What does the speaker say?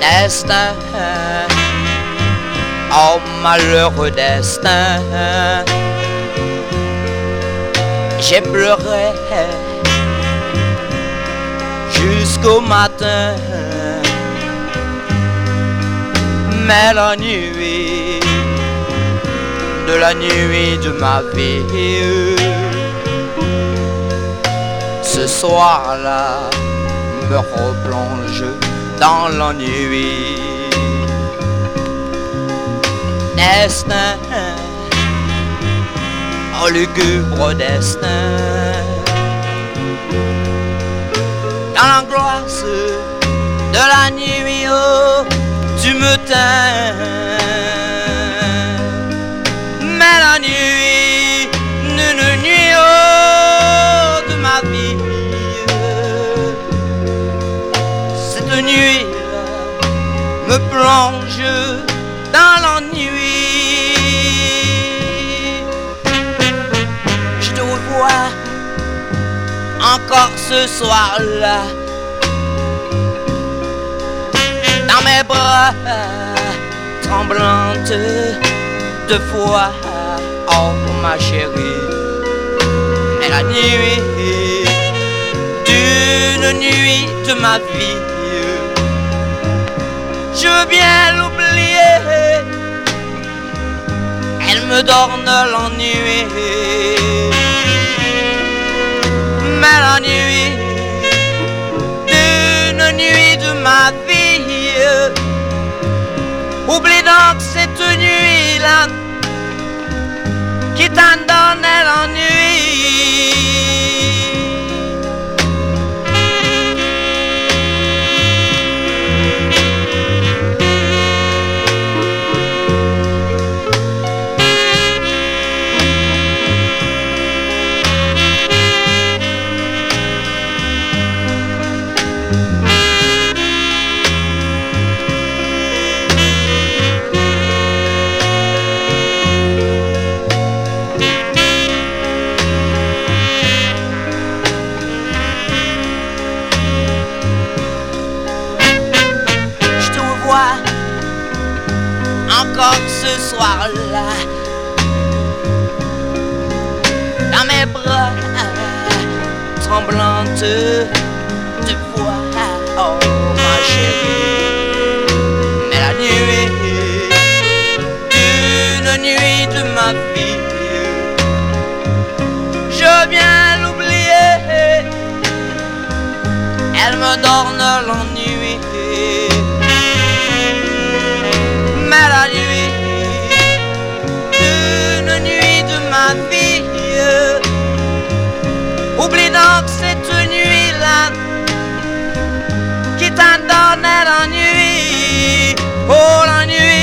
destin, oh malheureux destin. J'ai pleuré jusqu'au matin, mais la nuit de ma vie, ce soir-là me replonge dans l'ennui. Destin, oh lugubre destin, dans l'angoisse de la nuit, oh, tu me teins. Mais la nuit, une nuit, oh, de ma vie, cette nuit me plonge dans l'ennui. Je te revois encore ce soir-là, dans mes bras tremblantes de foi, oh ma chérie. Mais la nuit d'une nuit de ma vie, je veux bien l'oublier, elle me donne l'ennui. Mais la nuit d'une nuit de ma vie, oublie donc cette nuit-là qui t'en donné l'ennui. Encore ce soir-là, dans mes bras tremblantes de foi, oh ma chérie. Mais la nuit d'une nuit de ma vie, je viens l'oublier, elle me donne l'ennui. Mais la nuit d'une nuit de ma vie, oublie donc cette nuit-là qui t'en donné l'ennui. Oh la nuit